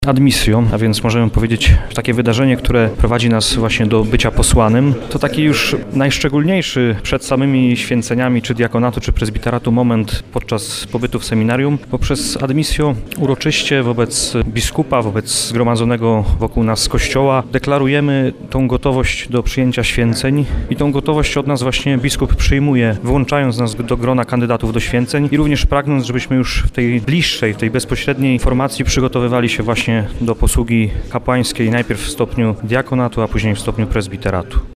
Admissio, a więc możemy powiedzieć takie wydarzenie, które prowadzi nas właśnie do bycia posłanym. To taki już najszczególniejszy przed samymi święceniami czy diakonatu, czy prezbiteratu moment podczas pobytu w seminarium, bo przez admissio uroczyście wobec biskupa, wobec zgromadzonego wokół nas Kościoła deklarujemy tą gotowość do przyjęcia święceń i tą gotowość od nas właśnie biskup przyjmuje, włączając nas do grona kandydatów do święceń i również pragnąc, żebyśmy już w tej bliższej, w tej bezpośredniej formacji przygotowywali się właśnie do posługi kapłańskiej, najpierw w stopniu diakonatu, a później w stopniu prezbiteratu.